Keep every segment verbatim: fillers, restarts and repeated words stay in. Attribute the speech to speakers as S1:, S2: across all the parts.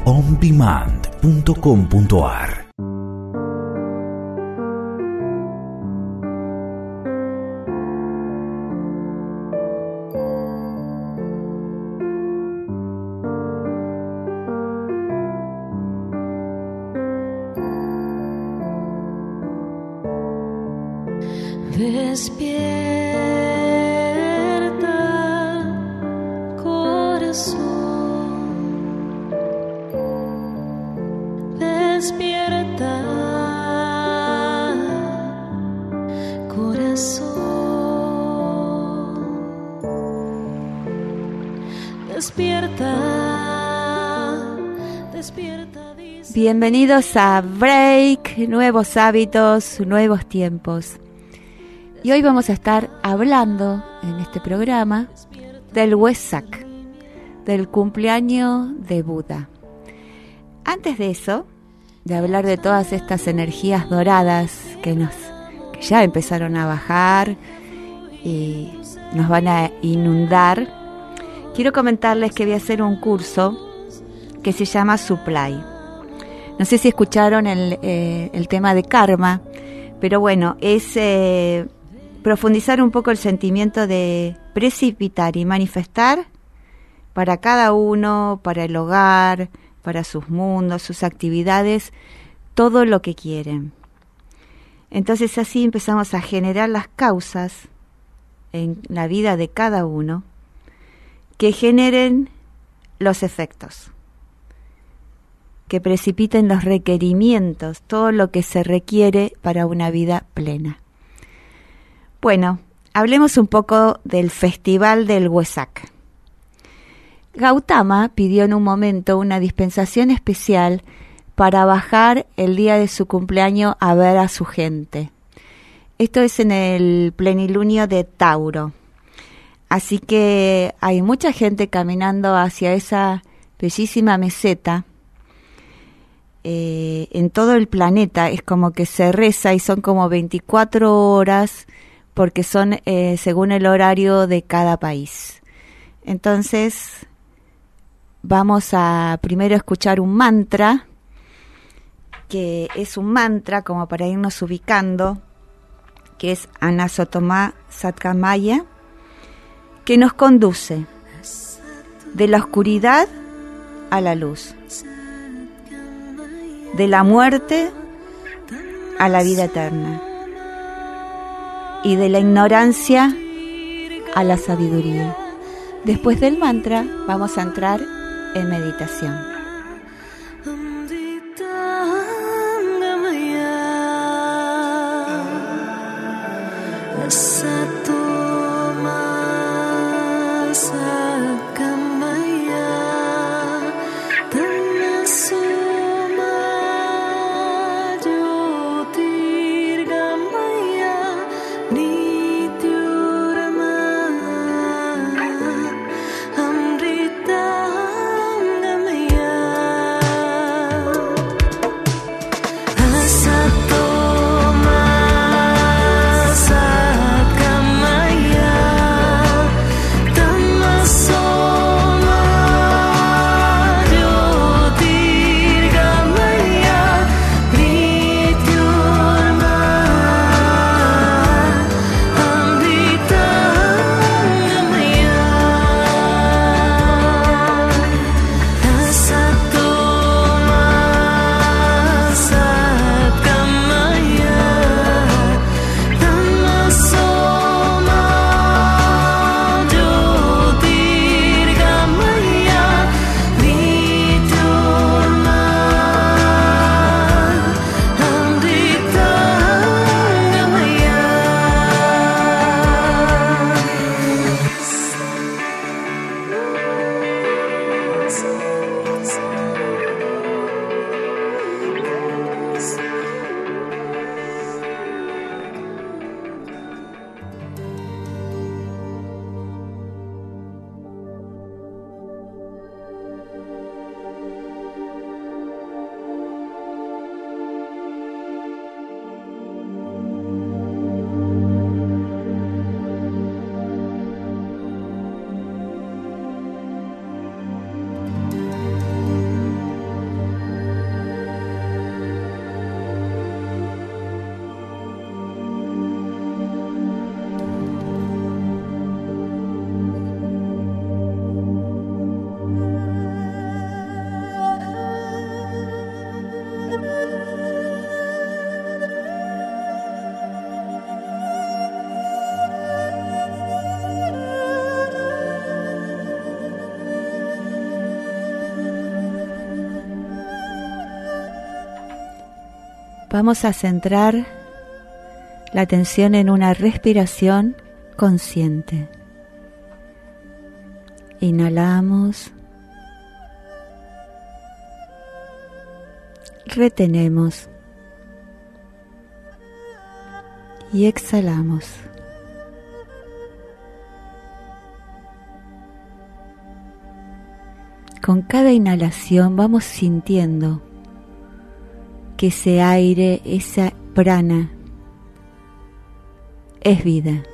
S1: on demand punto com punto a r.
S2: Despierta, corazón. Despierta, corazón. Despierta, despierta.
S3: Bienvenidos a Break, nuevos hábitos, nuevos tiempos. Y hoy vamos a estar hablando en este programa del Wesak, del cumpleaños de Buda. Antes de eso, de hablar de todas estas energías doradas que nos que ya empezaron a bajar y nos van a inundar, quiero comentarles que voy a hacer un curso que se llama Supply. No sé si escucharon el, eh, el tema de karma, pero bueno, es eh, profundizar un poco el sentimiento de precipitar y manifestar para cada uno, para el hogar, para sus mundos, sus actividades, todo lo que quieren. Entonces así empezamos a generar las causas en la vida de cada uno que generen los efectos, que precipiten los requerimientos, todo lo que se requiere para una vida plena. Bueno, hablemos un poco del Festival del Wesak. Gautama pidió en un momento una dispensación especial para bajar el día de su cumpleaños a ver a su gente. Esto es en el plenilunio de Tauro. Así que hay mucha gente caminando hacia esa bellísima meseta. Eh, en todo el planeta es como que se reza y son como veinticuatro horas porque son eh, según el horario de cada país. Entonces, vamos a primero escuchar un mantra, que es un mantra como para irnos ubicando, que es Anasotoma Satkamaya, que nos conduce de la oscuridad a la luz, de la muerte a la vida eterna, y de la ignorancia a la sabiduría. Después del mantra vamos a entrar en meditación.
S2: Amrita
S3: Vamos a centrar la atención en una respiración consciente. Inhalamos, retenemos y exhalamos. Con cada inhalación vamos sintiendo que ese aire, esa prana, es vida.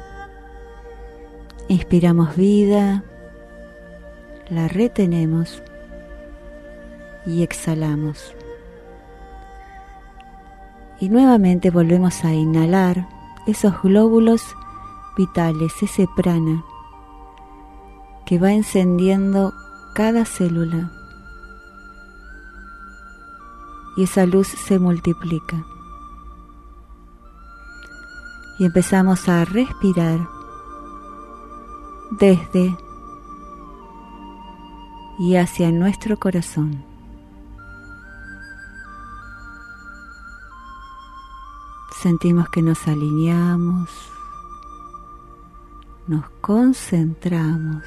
S3: Inspiramos vida, la retenemos y exhalamos. Y nuevamente volvemos a inhalar esos glóbulos vitales, ese prana que va encendiendo cada célula. Y esa luz se multiplica. Y empezamos a respirar desde y hacia nuestro corazón. Sentimos que nos alineamos, nos concentramos,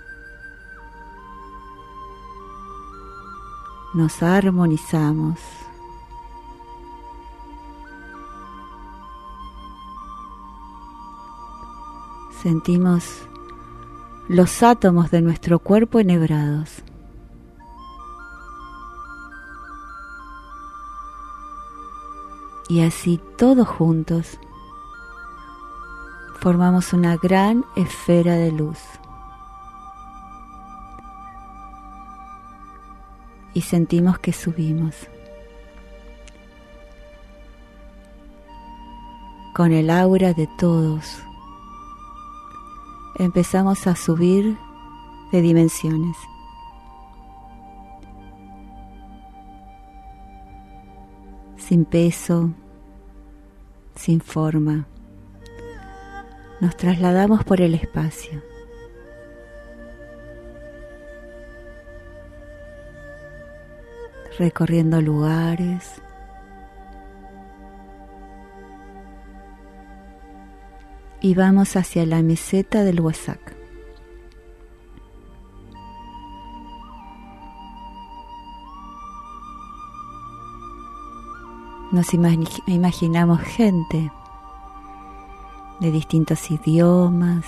S3: nos armonizamos. Sentimos los átomos de nuestro cuerpo enhebrados. Y así todos juntos formamos una gran esfera de luz. Y sentimos que subimos. Con el aura de todos empezamos a subir de dimensiones. Sin peso, sin forma, nos trasladamos por el espacio. Recorriendo lugares, y vamos hacia la meseta del Huesac. Nos imag- imaginamos gente de distintos idiomas,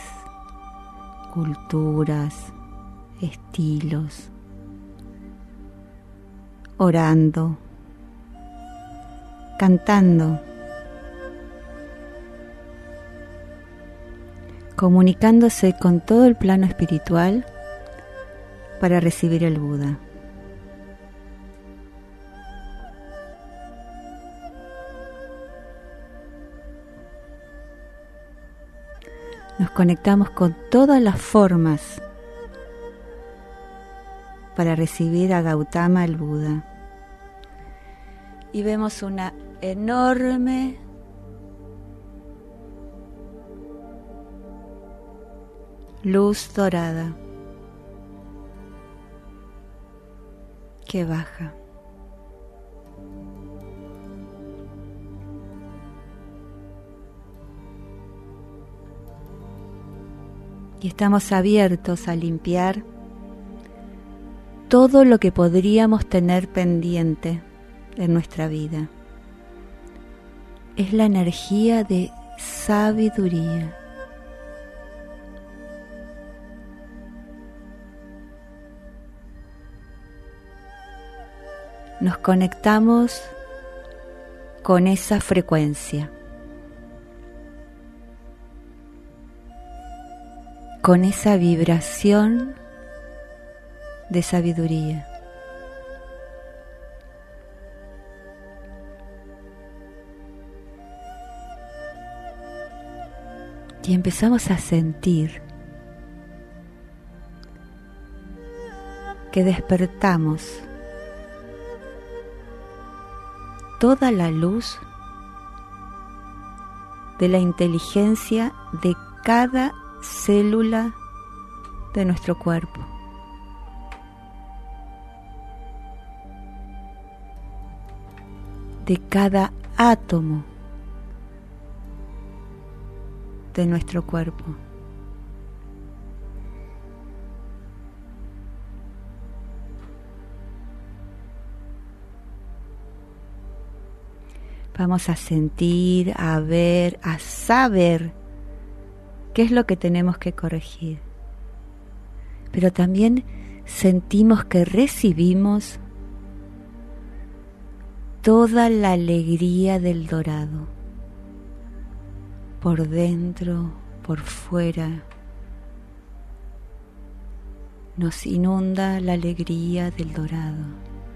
S3: culturas, estilos, orando, cantando, comunicándose con todo el plano espiritual para recibir el Buda. Nos conectamos con todas las formas para recibir a Gautama el Buda. Y vemos una enorme luz dorada que baja. Y estamos abiertos a limpiar todo lo que podríamos tener pendiente en nuestra vida. Es la energía de sabiduría. Nos conectamos con esa frecuencia, con esa vibración de sabiduría. Y empezamos a sentir que despertamos toda la luz de la inteligencia de cada célula de nuestro cuerpo. De cada átomo de nuestro cuerpo. Vamos a sentir, a ver, a saber qué es lo que tenemos que corregir. Pero también sentimos que recibimos toda la alegría del dorado, por dentro, por fuera. Nos inunda la alegría del dorado.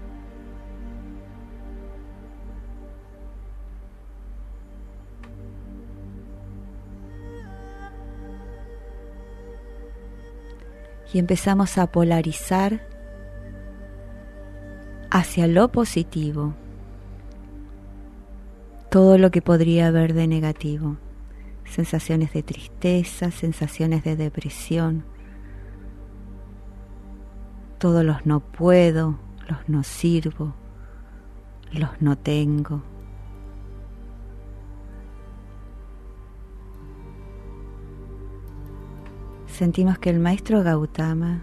S3: Y empezamos a polarizar hacia lo positivo todo lo que podría haber de negativo. Sensaciones de tristeza, sensaciones de depresión, todos los no puedo, los no sirvo, los no tengo. Sentimos que el maestro Gautama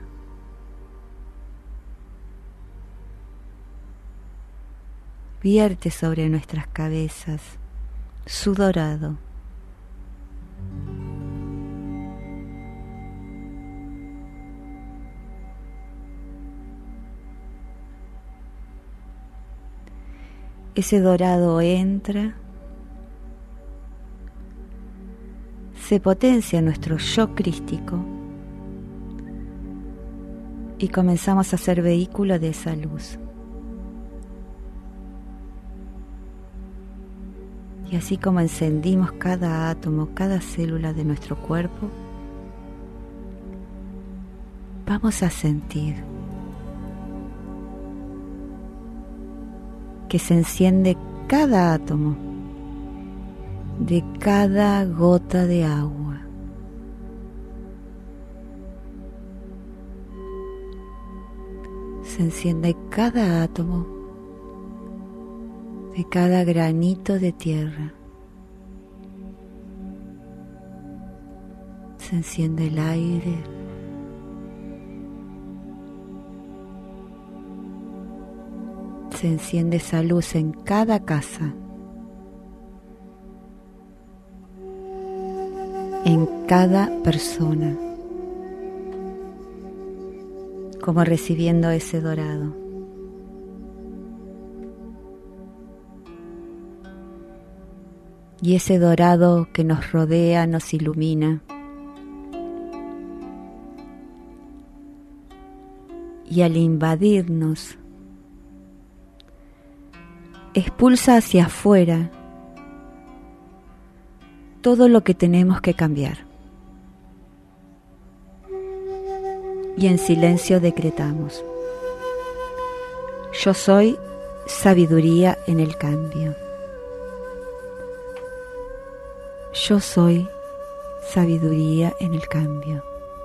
S3: vierte sobre nuestras cabezas su dorado. Ese dorado entra, se potencia nuestro yo crístico y comenzamos a ser vehículo de esa luz. Y así como encendimos cada átomo, cada célula de nuestro cuerpo, vamos a sentir que se enciende cada átomo de cada gota de agua. Se enciende cada átomo de cada granito de tierra. Se enciende el aire. Se enciende esa luz en cada casa, en cada persona, como recibiendo ese dorado. Y ese dorado que nos rodea, nos ilumina. Y al invadirnos, expulsa hacia afuera todo lo que tenemos que cambiar. Y en silencio decretamos: yo soy sabiduría en el cambio. Yo soy sabiduría en el cambio.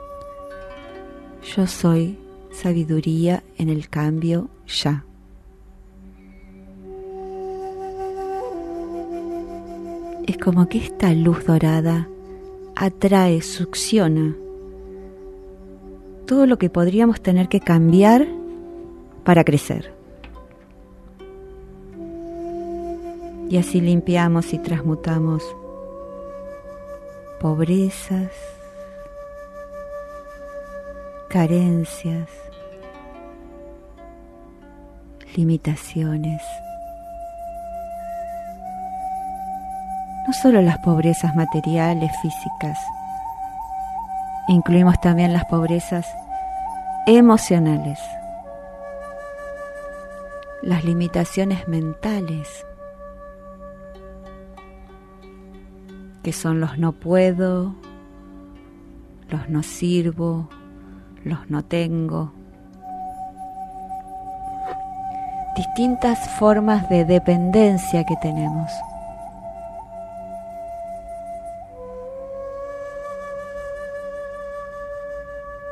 S3: Yo soy sabiduría en el cambio ya. Es como que esta luz dorada atrae, succiona todo lo que podríamos tener que cambiar para crecer. Y así limpiamos y transmutamos pobrezas, carencias, limitaciones. No solo las pobrezas materiales, físicas, incluimos también las pobrezas emocionales, las limitaciones mentales, que son los no puedo, los no sirvo, los no tengo. Distintas formas de dependencia que tenemos.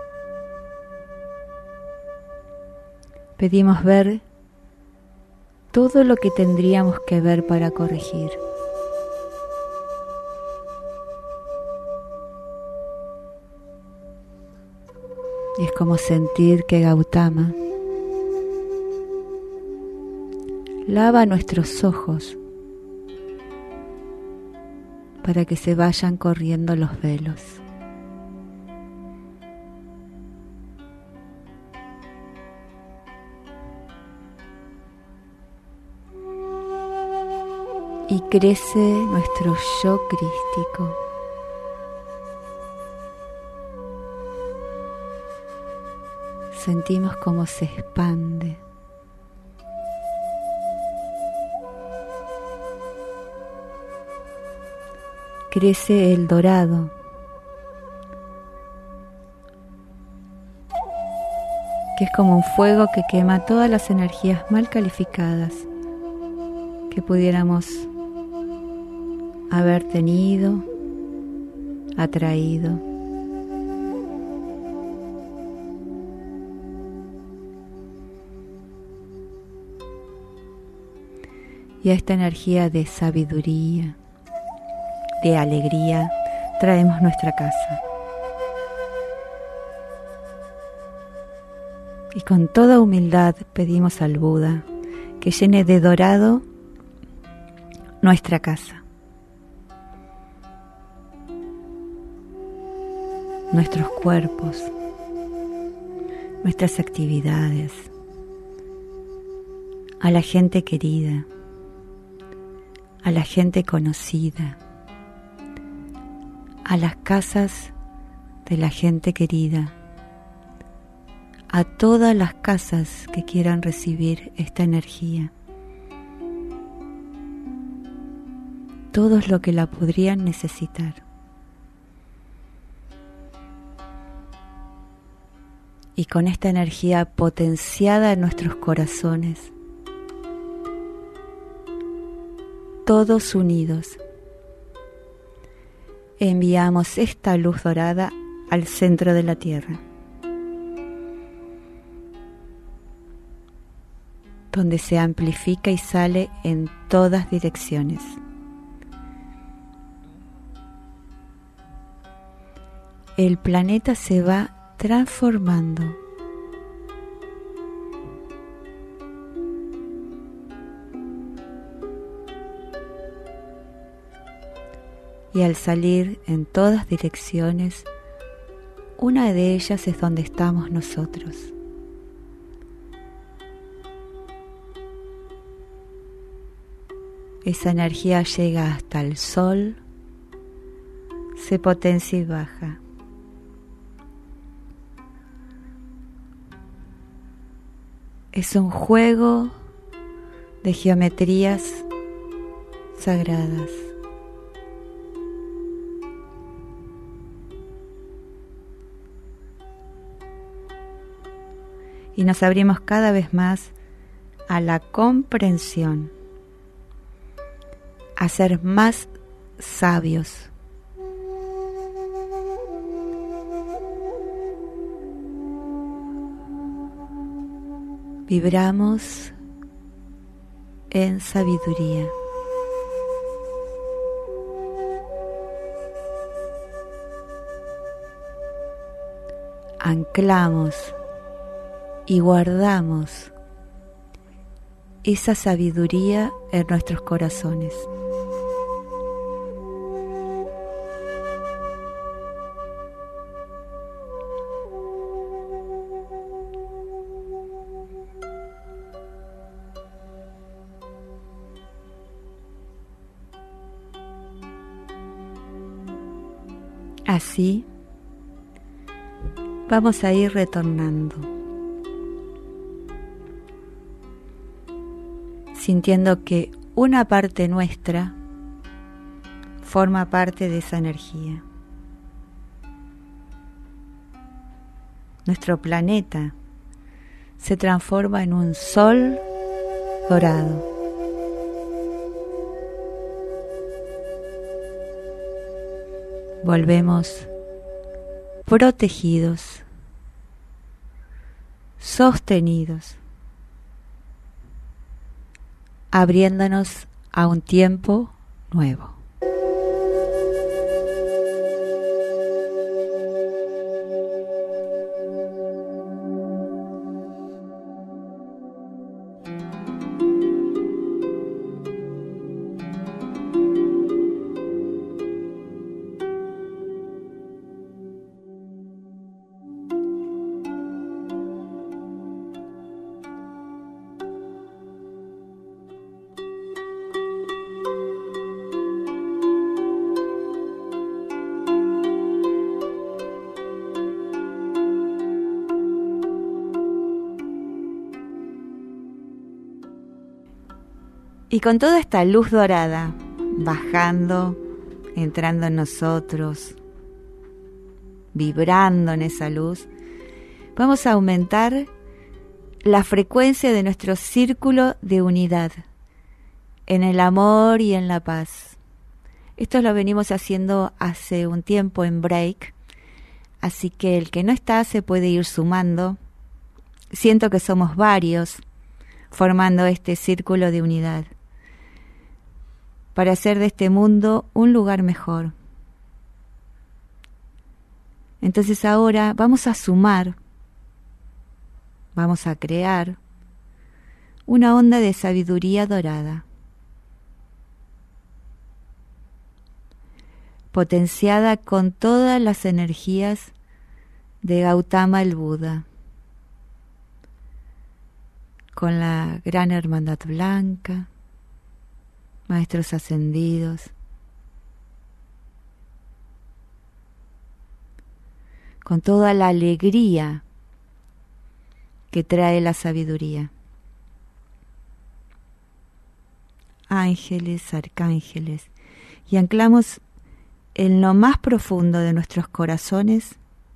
S3: Pedimos ver todo lo que tendríamos que ver para corregir. Y es como sentir que Gautama lava nuestros ojos para que se vayan corriendo los velos. Y crece nuestro yo crístico. Sentimos cómo se expande. Crece el dorado. Que es como un fuego que quema todas las energías mal calificadas que pudiéramos haber tenido, atraído. Y a esta energía de sabiduría, de alegría, traemos nuestra casa. Y con toda humildad pedimos al Buda que llene de dorado nuestra casa, nuestros cuerpos, nuestras actividades, a la gente querida, a la gente conocida, a las casas de la gente querida, a todas las casas que quieran recibir esta energía, todos los que la podrían necesitar. Y con esta energía potenciada en nuestros corazones, todos unidos, enviamos esta luz dorada al centro de la tierra, donde se amplifica y sale en todas direcciones. El planeta se va transformando. Y al salir en todas direcciones, una de ellas es donde estamos nosotros. Esa energía llega hasta el sol, se potencia y baja. Es un juego de geometrías sagradas. Y nos abrimos cada vez más a la comprensión, a ser más sabios. Vibramos en sabiduría. Anclamos y guardamos esa sabiduría en nuestros corazones. Así vamos a ir retornando, sintiendo que una parte nuestra forma parte de esa energía. Nuestro planeta se transforma en un sol dorado. Volvemos protegidos, sostenidos, abriéndonos a un tiempo nuevo. Y con toda esta luz dorada bajando, entrando en nosotros, vibrando en esa luz, vamos a aumentar la frecuencia de nuestro círculo de unidad, en el amor y en la paz. Esto lo venimos haciendo hace un tiempo en Break, así que el que no está se puede ir sumando. Siento que somos varios formando este círculo de unidad, para hacer de este mundo un lugar mejor. Entonces ahora vamos a sumar, vamos a crear una onda de sabiduría dorada, potenciada con todas las energías de Gautama el Buda, con la Gran Hermandad Blanca, Maestros ascendidos, con toda la alegría que trae la sabiduría. Ángeles, arcángeles, y anclamos en lo más profundo de nuestros corazones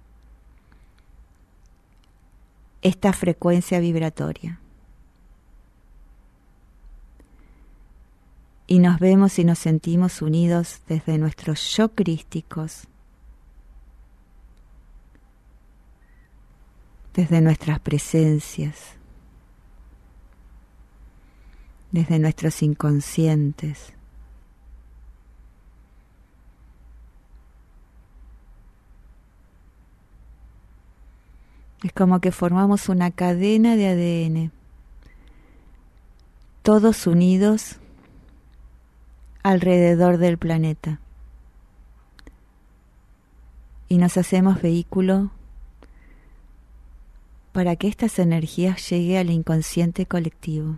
S3: esta frecuencia vibratoria. Y nos vemos y nos sentimos unidos desde nuestros yo crísticos, desde nuestras presencias, desde nuestros inconscientes. Es como que formamos una cadena de A D N, todos unidos alrededor del planeta, y nos hacemos vehículo para que estas energías lleguen al inconsciente colectivo.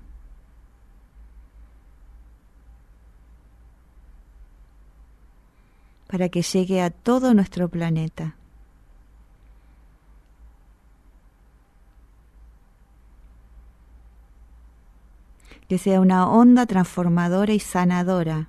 S3: Para que llegue a todo nuestro planeta. Que sea una onda transformadora y sanadora,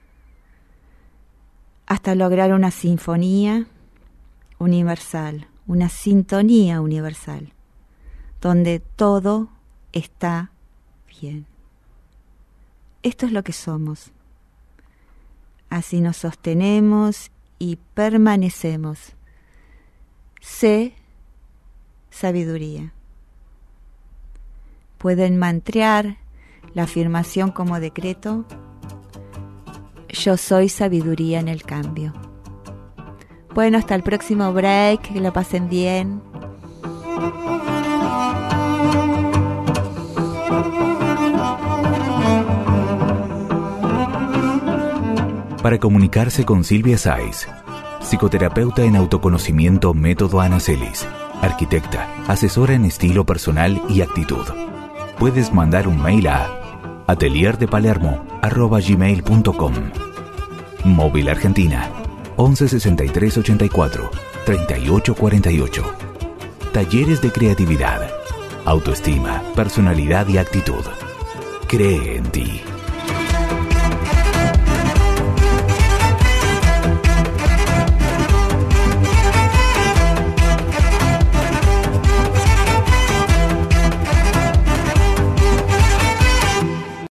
S3: hasta lograr una sinfonía universal, una sintonía universal, donde todo está bien. Esto es lo que somos. Así nos sostenemos y permanecemos. Sé sabiduría. Pueden mantrear la afirmación como decreto: yo soy sabiduría en el cambio. Bueno, hasta el próximo break, que lo pasen bien.
S1: Para comunicarse con Silvia Sáiz, psicoterapeuta en autoconocimiento Método Anacelis, arquitecta, asesora en estilo personal y actitud. Puedes mandar un mail a atelierdepalermo arroba gmail punto com. Móvil Argentina once sesenta y tres ochenta y cuatro treinta y ocho cuarenta y ocho. Talleres de creatividad, autoestima, personalidad y actitud. Cree en ti.